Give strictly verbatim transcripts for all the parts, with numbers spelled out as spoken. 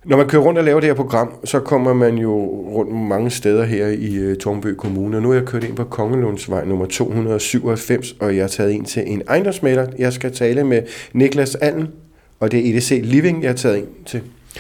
Når man kører rundt og laver det her program, så kommer man jo rundt mange steder her i uh, Tårnby Kommune. Og nu er jeg kørt ind på Kongelundsvej nummer to hundrede syvoghalvfems, og jeg har taget ind til en ejendomsmægler. Jeg skal tale med Niklas Allen, og det er E D C Living, jeg har taget ind til.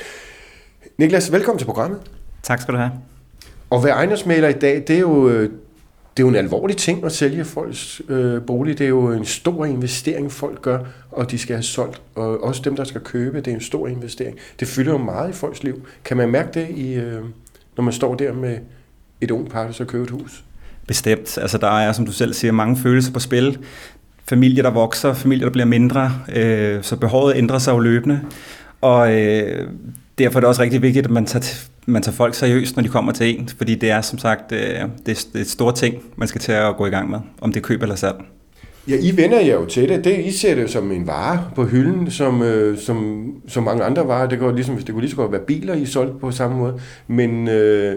Niklas, velkommen til programmet. Tak skal du have. Og være ejendomsmægler i dag, det er jo, det er jo en alvorlig ting at sælge folks øh, bolig. Det er jo en stor investering, folk gør, og de skal have solgt. Og også dem, der skal købe, det er en stor investering. Det fylder jo meget i folks liv. Kan man mærke det, i, øh, når man står der med et ung par, der skal købe et hus? Bestemt. Altså, der er, som du selv siger, mange følelser på spil. Familier, der vokser, familier, der bliver mindre, øh, så behovet ændrer sig jo løbende. Og øh, derfor er det også rigtig vigtigt, at man tager, man tager folk seriøst, når de kommer til en, fordi det er som sagt øh, det er et stort ting, man skal til at gå i gang med, om det er køb eller salg. Ja, I vender jer jo til det. det. I ser det som en vare på hylden, som, øh, som, som mange andre varer. Det, går ligesom, det kunne lige så godt være biler, I solgt på samme måde. Men øh,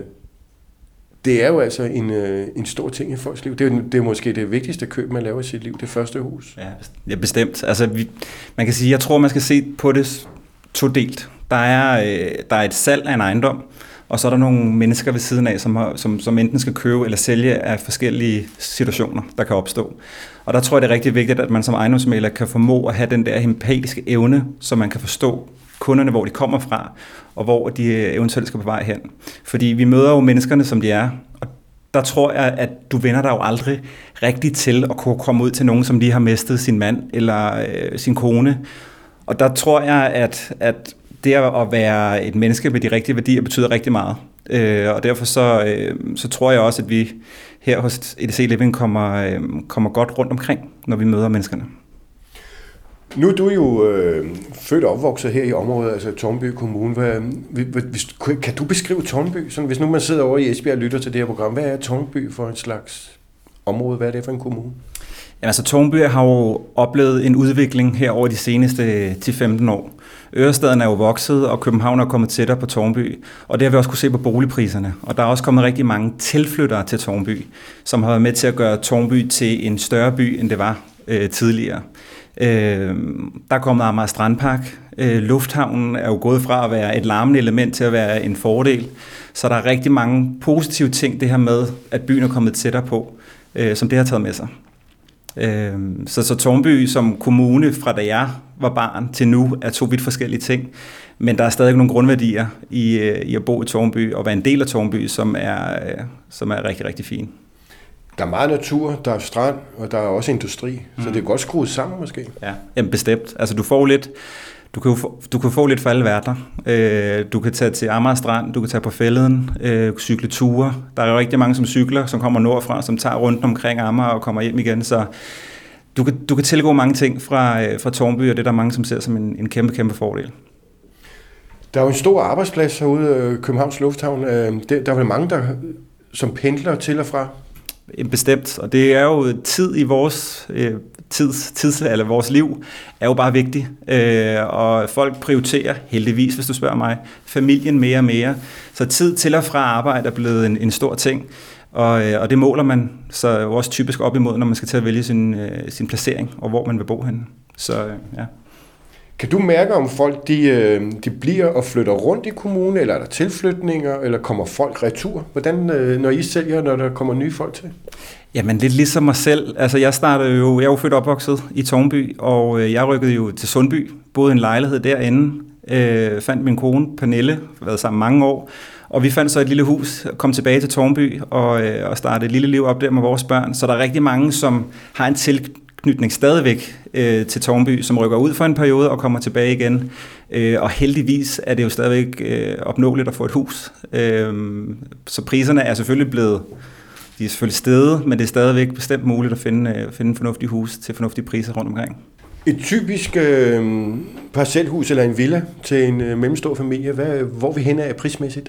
det er jo altså en, øh, en stor ting i folks liv. Det er, det er måske det vigtigste køb, man laver i sit liv, det første hus. Ja, bestemt. Altså, vi, man kan sige, jeg tror, man skal se på det todelt. Der er, øh, der er et salg af en ejendom, og så er der nogle mennesker ved siden af, som, har, som, som enten skal købe eller sælge af forskellige situationer, der kan opstå. Og der tror jeg, det er rigtig vigtigt, at man som ejendomsmægler kan formå at have den der empatiske evne, så man kan forstå kunderne, hvor de kommer fra, og hvor de eventuelt skal på vej hen. Fordi vi møder jo menneskerne, som de er, og der tror jeg, at du vender dig jo aldrig rigtigt til at kunne komme ud til nogen, som lige har mistet sin mand eller øh, sin kone. Og der tror jeg, at, at det at være et menneske med de rigtige værdier betyder rigtig meget. Øh, og derfor så, øh, så tror jeg også, at vi her hos E D C Living kommer, øh, kommer godt rundt omkring, når vi møder menneskerne. Nu er du jo øh, født og opvokset her i området, altså Tårnby Kommune. Hvad, hvis, kan du beskrive Tårnby? Sådan, hvis nu man sidder over i Esbjerg og lytter til det her program, hvad er Tårnby for en slags område? Hvad er det for en kommune? Jamen, altså, Tårnby har jo oplevet en udvikling her over de seneste ti til femten år. Ørestaden er jo vokset, og København er kommet tættere på Tårnby, og det har vi også kunne se på boligpriserne. Og der er også kommet rigtig mange tilflyttere til Tårnby, som har været med til at gøre Tårnby til en større by, end det var øh, tidligere. Øh, der er kommet Amager Strandpark. Øh, lufthavnen er jo gået fra at være et larmende element til at være en fordel. Så der er rigtig mange positive ting, det her med, at byen er kommet tættere på, øh, som det har taget med sig. Så, så Tårnby som kommune, fra da jeg var barn til nu, er to vidt forskellige ting. Men der er stadig nogle grundværdier i, i at bo i Tårnby og være en del af Tårnby, som er, som er rigtig, rigtig fine. Der er meget natur, der er strand, og der er også industri. Mm. Så det er godt skruet sammen måske. Ja, jamen bestemt. Altså du får lidt... Du kan, jo få, du kan få lidt for alle verdener. Øh, du kan tage til Amager Strand, du kan tage på Fælleden, øh, cykle ture. Der er jo rigtig mange, som cykler, som kommer nordfra, som tager rundt omkring Amager og kommer hjem igen. Så du kan, du kan tilgå mange ting fra, øh, fra Tårnby, og det er der mange, som ser som en, en kæmpe, kæmpe fordel. Der er jo en stor arbejdsplads herude i Københavns Lufthavn. Øh, der er vel mange, der, som pendler til og fra? Bestemt, og det er jo tid i vores øh, tids, tids, eller vores liv, er jo bare vigtigt, øh, og folk prioriterer, heldigvis, hvis du spørger mig, familien mere og mere, så tid til og fra arbejde er blevet en, en stor ting, og, øh, og det måler man så også typisk op imod, når man skal til at vælge sin, øh, sin placering, og hvor man vil bo henne, så øh, ja. Kan du mærke, om folk de, de bliver og flytter rundt i kommunen, eller er der tilflytninger, eller kommer folk retur? Hvordan, når I sælger, når der kommer nye folk til? Jamen lidt ligesom mig selv. Altså jeg startede jo, jeg er jo født og opvokset i Tårnby, og jeg rykkede jo til Sundby, boede i en lejlighed derinde, øh, fandt min kone Pernille, været sammen mange år, og vi fandt så et lille hus, kom tilbage til Tårnby og, øh, og startede et lille liv op der med vores børn. Så der er rigtig mange, som har en tilknytning stadigvæk øh, til Tårnby, som rykker ud for en periode og kommer tilbage igen. Øh, og heldigvis er det jo stadigvæk øh, opnåeligt at få et hus. Øh, så priserne er selvfølgelig blevet, de er selvfølgelig steget, men det er stadigvæk bestemt muligt at finde, øh, finde en fornuftig hus til fornuftige priser rundt omkring. Et typisk øh, parcelhus eller en villa til en øh, mellemstor familie, hvad, hvor vi hen er prismæssigt der?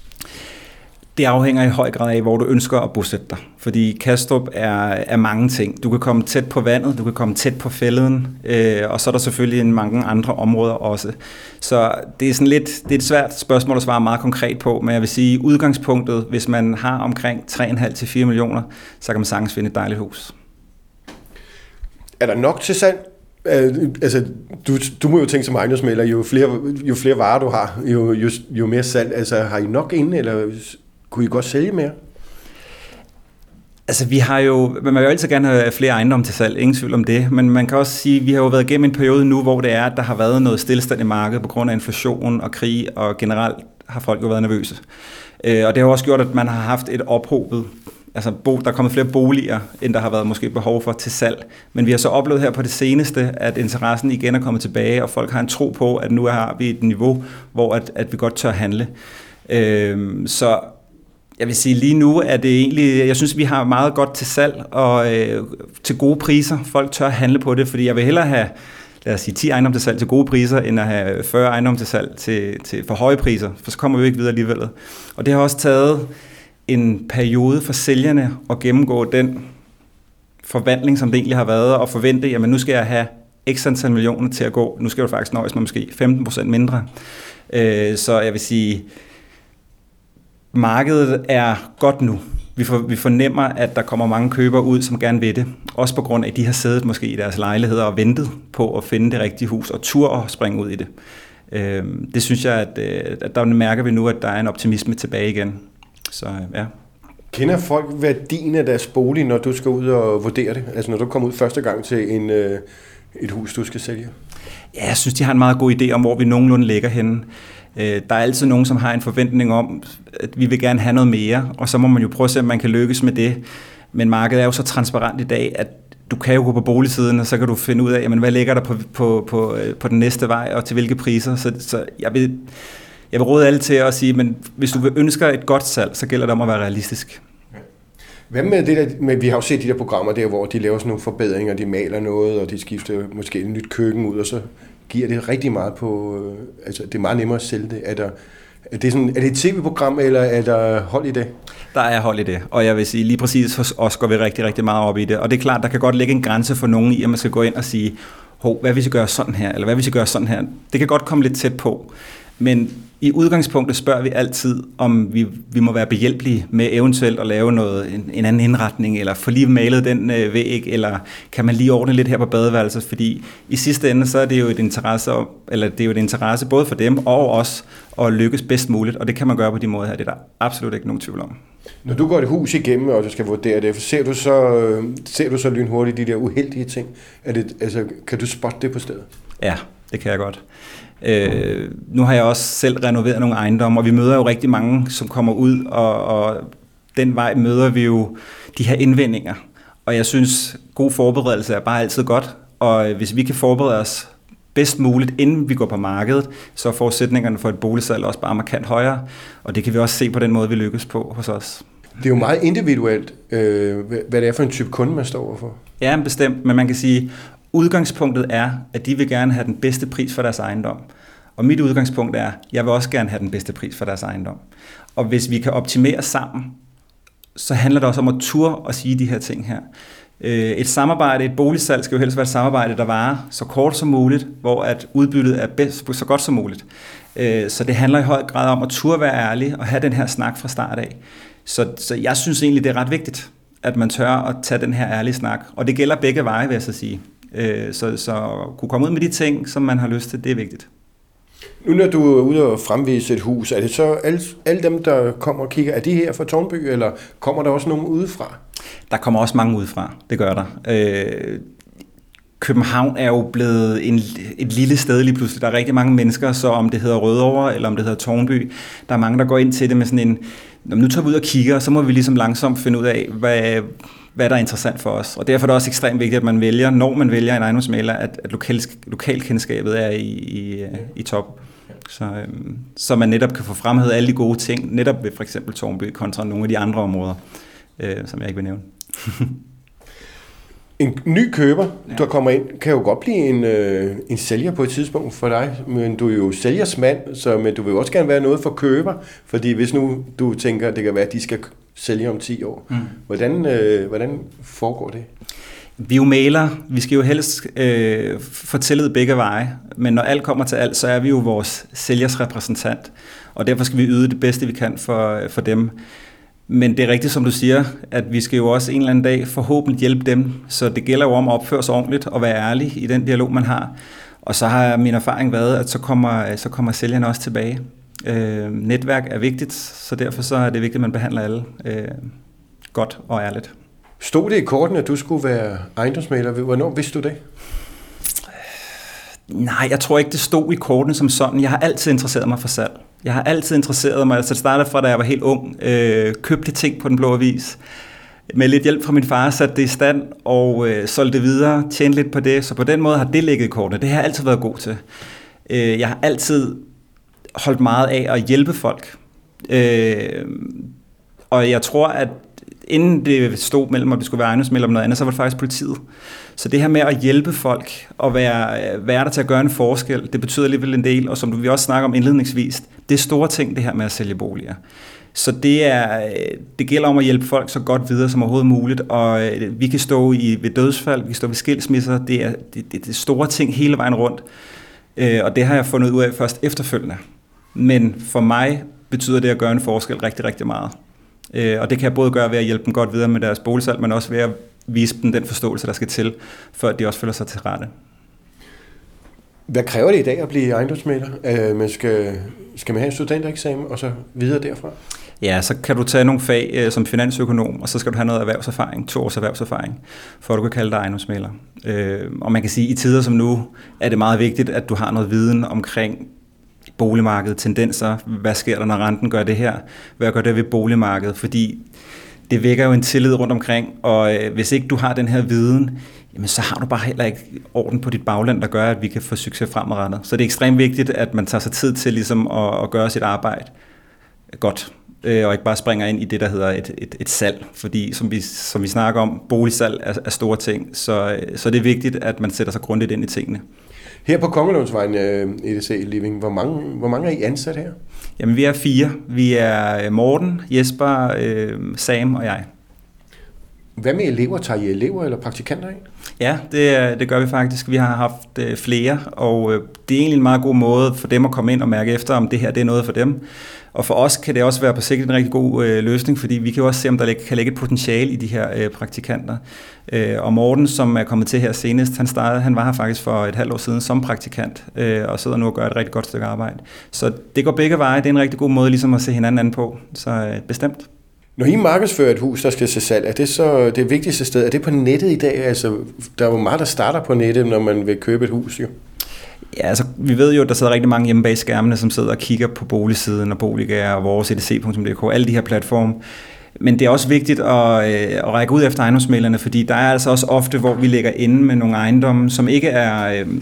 Det afhænger i høj grad af, hvor du ønsker at bosætte dig. Fordi Kastrup er, er mange ting. Du kan komme tæt på vandet, du kan komme tæt på fælleden, øh, og så er der selvfølgelig en mange andre områder også. Så det er sådan lidt, det er et svært spørgsmål at svare meget konkret på, men jeg vil sige, udgangspunktet, hvis man har omkring tre komma fem til fire millioner, så kan man sagtens finde et dejligt hus. Er der nok til salg Altså, du, du må jo tænke som ejendomsmægler, jo flere, jo flere varer du har, jo, jo, jo mere salg. Altså, har I nok inde, eller kunne I godt sælge mere? Altså, vi har jo, man vil jo altid gerne have flere ejendomme til salg, ingen tvivl om det, men man kan også sige, at vi har jo været igennem en periode nu, hvor det er, at der har været noget stillestand i markedet på grund af inflation og krig, og generelt har folk jo været nervøse. Og det har også gjort, at man har haft et ophobet, altså der er kommet flere boliger, end der har været måske behov for til salg. Men vi har så oplevet her på det seneste, at interessen igen er kommet tilbage, og folk har en tro på, at nu har vi et niveau, hvor at, at vi godt tør handle. Øhm, så jeg vil sige, lige nu er det egentlig, jeg synes, vi har meget godt til salg og øh, til gode priser. Folk tør handle på det, fordi jeg vil hellere have, lad os sige, ti ejendomme til salg til gode priser, end at have fyrre ejendomme til salg til, til for høje priser, for så kommer vi jo ikke videre alligevel. Og det har også taget en periode for sælgerne at gennemgå den forvandling, som det egentlig har været, og forvente, jamen nu skal jeg have x antal millioner til at gå. Nu skal jeg jo faktisk nøjes med måske femten procent mindre. Så jeg vil sige, markedet er godt nu. Vi, for, vi fornemmer, at der kommer mange købere ud, som gerne vil det. Også på grund af, at de har siddet måske i deres lejligheder og ventet på at finde det rigtige hus og tur og springe ud i det. Det synes jeg, at, at der mærker vi nu, at der er en optimisme tilbage igen. Så ja. Kender folk værdien af deres bolig, når du skal ud og vurdere det? Altså når du kommer ud første gang til en, øh, et hus, du skal sælge? Ja, jeg synes, de har en meget god idé om, hvor vi nogenlunde ligger henne. Øh, der er altid nogen, som har en forventning om, at vi vil gerne have noget mere, og så må man jo prøve at se, om man kan lykkes med det. Men markedet er jo så transparent i dag, at du kan jo gå på boligsiden, og så kan du finde ud af, jamen, hvad ligger der på, på, på, på den næste vej, og til hvilke priser. Så, så jeg vil... Jeg vil råde alle til at sige, men hvis du vil ønsker et godt salg, så gælder det om at være realistisk. Hvad med det der, men vi har jo set de der programmer der, hvor de laver sådan nogle forbedringer, de maler noget, og de skifter måske et nyt køkken ud, og så giver det rigtig meget på, altså det er meget nemmere at sælge det. Er, der, er, det, sådan, er det et tv-program, eller er der hold i det? Der er hold i det, og jeg vil sige, lige præcis hos os går vi rigtig, rigtig meget op i det. Og det er klart, der kan godt ligge en grænse for nogen i, at man skal gå ind og sige, hov, hvad hvis vi gør sådan her, eller hvad hvis vi gør sådan her. Det kan godt komme lidt tæt på, men i udgangspunktet spørger vi altid, om vi, vi må være behjælpelige med eventuelt at lave noget, en, en anden indretning, eller få lige malet den øh, væg, eller kan man lige ordne lidt her på badeværelset, fordi i sidste ende, så er det jo et interesse, eller det er jo et interesse både for dem og os at lykkes bedst muligt, og det kan man gøre på de måder her, det er der absolut ikke nogen tvivl om. Når du går et hus igennem, og du skal vurdere det, ser du så, ser du så lynhurtigt de der uheldige ting? Er det, altså, kan du spotte det på stedet? Ja, det kan jeg godt. Øh, nu har jeg også selv renoveret nogle ejendomme, og vi møder jo rigtig mange, som kommer ud, og, og den vej møder vi jo de her indvendinger. Og jeg synes, god forberedelse er bare altid godt, og hvis vi kan forberede os bedst muligt, inden vi går på markedet, så er forudsætningerne for et boligsalg også bare markant højere, og det kan vi også se på den måde, vi lykkes på hos os. Det er jo meget individuelt, øh, hvad det er for en type kunde, man står overfor. Ja, bestemt, men man kan sige, udgangspunktet er, at de vil gerne have den bedste pris for deres ejendom. Og mit udgangspunkt er, at jeg vil også gerne have den bedste pris for deres ejendom. Og hvis vi kan optimere sammen, så handler det også om at ture og sige de her ting her. Et samarbejde, et boligsalg skal jo helst være et samarbejde, der varer så kort som muligt, hvor at udbyttet er bedst, så godt som muligt. Så det handler i høj grad om at ture være ærlig og have den her snak fra start af. Så, så jeg synes egentlig, det er ret vigtigt, at man tør at tage den her ærlige snak. Og det gælder begge veje, vil jeg så sige. Så, så kunne komme ud med de ting, som man har lyst til, det er vigtigt. Nu når du er ude og fremvise et hus, er det så alle, alle dem, der kommer og kigger, er de her fra Tårnby, eller kommer der også nogen udefra? Der kommer også mange udefra, det gør der. Øh, København er jo blevet en, et lille sted lige pludselig. Der er rigtig mange mennesker, så om det hedder Rødovre, eller om det hedder Tårnby, der er mange, der går ind til det med sådan en, nu tager vi ud og kigger, så må vi ligesom langsomt finde ud af, hvad, hvad der er interessant for os. Og derfor er det også ekstremt vigtigt, at man vælger, når man vælger en ejendomsmægler, at, at lokal, lokalkendskabet er i, i, i top. Så, øhm, så man netop kan få fremhævet alle de gode ting, netop ved for eksempel Tårnby kontra nogle af de andre områder, øh, som jeg ikke vil nævne. En ny køber, ja. Der kommer ind, kan jo godt blive en, øh, en sælger på et tidspunkt for dig, men du er jo sælgers mand, så men du vil også gerne være noget for køber, fordi hvis nu du tænker, at det kan være, at de skal sælge om ti år, mm. hvordan, øh, hvordan foregår det? Vi er jo mæglere, vi skal jo helst øh, fortælle begge veje, men når alt kommer til alt, så er vi jo vores sælgers repræsentant, og derfor skal vi yde det bedste, vi kan for, for dem. Men det er rigtigt, som du siger, at vi skal jo også en eller anden dag forhåbentlig hjælpe dem, så det gælder jo om at opføre sig ordentligt og være ærlig i den dialog, man har. Og så har min erfaring været, at så kommer, så kommer sælgerne også tilbage. Øh, netværk er vigtigt, så derfor så er det vigtigt, at man behandler alle øh, godt og ærligt. Stod det i korten, at du skulle være ejendomsmægler? Hvornår vidste du det? Nej, jeg tror ikke, det stod i kortene som sådan. Jeg har altid interesseret mig for salg. Jeg har altid interesseret mig, altså det startede fra, da jeg var helt ung, øh, købte ting på Den Blå Avis. Med lidt hjælp fra min far satte det i stand og øh, solgte det videre, tjente lidt på det. Så på den måde har det ligget i kortene. Det har jeg altid været god til. Øh, jeg har altid holdt meget af at hjælpe folk. Øh, og jeg tror, at inden det stod mellem, at vi skulle være ejendomsmægler om noget andet, så var det faktisk politiet. Så det her med at hjælpe folk og være, være der til at gøre en forskel, det betyder alligevel en del, og som vi også snakker om indledningsvis, det er store ting, det her med at sælge boliger. Så det, er, det gælder om at hjælpe folk så godt videre som overhovedet muligt, og vi kan stå i, ved dødsfald, vi kan stå ved skilsmisser, det er, det, det er store ting hele vejen rundt, og det har jeg fundet ud af først efterfølgende. Men for mig betyder det at gøre en forskel rigtig, rigtig meget. Og det kan jeg både gøre ved at hjælpe dem godt videre med deres boligsalg, men også ved at vise dem den forståelse, der skal til, før de også føler sig til rette. Hvad kræver det i dag at blive ejendomsmægler? Uh, man skal, skal man have en studentereksamen og så videre derfra? Ja, så kan du tage nogle fag uh, som finansøkonom, og så skal du have noget erhvervserfaring, to års erhvervserfaring, for at du kan kalde dig ejendomsmægler. Uh, og man kan sige, at i tider som nu er det meget vigtigt, at du har noget viden omkring boligmarkedet, tendenser, hvad sker der, når renten gør det her, hvad gør det ved boligmarkedet, fordi det vækker jo en tillid rundt omkring, og øh, hvis ikke du har den her viden, jamen så har du bare heller ikke orden på dit bagland, der gør, at vi kan få succes fremadrettet. Så det er ekstremt vigtigt, at man tager sig tid til ligesom at, at gøre sit arbejde godt, øh, og ikke bare springer ind i det, der hedder et, et, et salg, fordi som vi, som vi snakker om, boligsalg er, er store ting, så, så det er vigtigt, at man sætter sig grundigt ind i tingene. Her på Kongelundsvejen, E D C Living, hvor mange, hvor mange er I ansat her? Jamen, vi er fire. Vi er Morten, Jesper, øh, Sam og jeg. Hvad med elever? Tager I elever eller praktikanter ind? Ja, det, det gør vi faktisk. Vi har haft øh, flere, og øh, det er egentlig en meget god måde for dem at komme ind og mærke efter, om det her det er noget for dem. Og for os kan det også være på sigt en rigtig god øh, løsning, fordi vi kan jo også se, om der kan ligge et potentiale i de her øh, praktikanter. Øh, og Morten, som er kommet til her senest, han startede, han var her faktisk for et halvt år siden som praktikant, øh, og sidder nu og gør et rigtig godt stykke arbejde. Så det går begge veje. Det er en rigtig god måde ligesom at se hinanden an på. Så øh, bestemt. Når I markedsfører et hus, der skal til salg, er det så det vigtigste sted? Er det på nettet i dag? Altså, der er jo meget, der starter på nettet, når man vil købe et hus, jo. Ja, altså, vi ved jo, at der sidder rigtig mange hjemme bag skærmene, som sidder og kigger på boligsiden og Boligaer og vores E D C punktum d k, alle de her platforme. Men det er også vigtigt at, øh, at række ud efter ejendomsmæglerne, fordi der er altså også ofte, hvor vi ligger inde med nogle ejendomme, som ikke er, øh,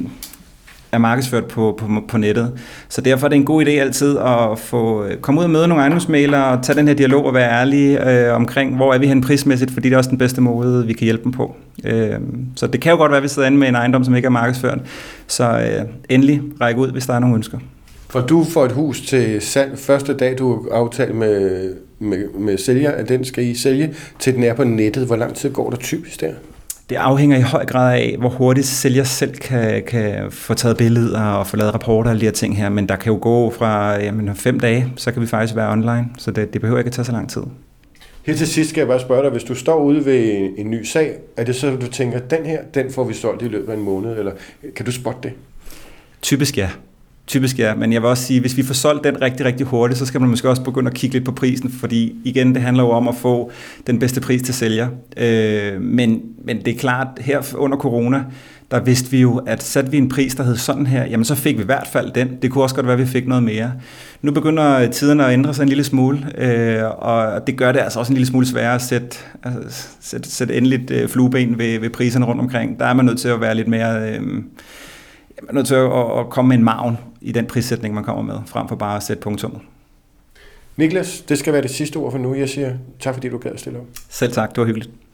er markedsført på, på, på nettet. Så derfor er det en god idé altid at få komme ud og møde nogle ejendomsmæglere og tage den her dialog og være ærlige øh, omkring, hvor er vi hen prismæssigt, fordi det er også den bedste måde, vi kan hjælpe dem på. Øh, så det kan jo godt være, at vi sidder inde med en ejendom, som ikke er markedsført. Så øh, endelig række ud, hvis der er nogle ønsker. For du får et hus til salg første dag, du har aftalt med, med, med sælger, at den skal I sælge, til den er på nettet. Hvor lang tid går der typisk der? Det afhænger i høj grad af, hvor hurtigt sælger selv kan, kan få taget billeder og få lavet rapporter og alle de her ting her. Men der kan jo gå fra jamen, fem dage, så kan vi faktisk være online. Så det, det behøver ikke at tage så lang tid. Her til sidst skal jeg bare spørge dig, hvis du står ude ved en, en ny sag, er det så, du tænker, den her, den får vi solgt i løbet af en måned? Eller kan du spotte det? Typisk ja. Typisk ja, men jeg vil også sige, hvis vi får solgt den rigtig, rigtig hurtigt, så skal man måske også begynde at kigge lidt på prisen, fordi igen, det handler jo om at få den bedste pris til sælger. Øh, men, men det er klart, her under corona, der vidste vi jo, at satte vi en pris, der hed sådan her, jamen så fik vi i hvert fald den. Det kunne også godt være, at vi fik noget mere. Nu begynder tiderne at ændre sig en lille smule, øh, og det gør det altså også en lille smule sværere at sætte, altså, sætte, sætte endeligt øh, flueben ved, ved priserne rundt omkring. Der er man nødt til at være lidt mere... Øh, man er nødt til at komme med en margen i den prissætning, man kommer med, frem for bare at sætte punktum. Niklas, det skal være det sidste ord for nu. Jeg siger tak, fordi du gad at stille op. Selv tak, det var hyggeligt.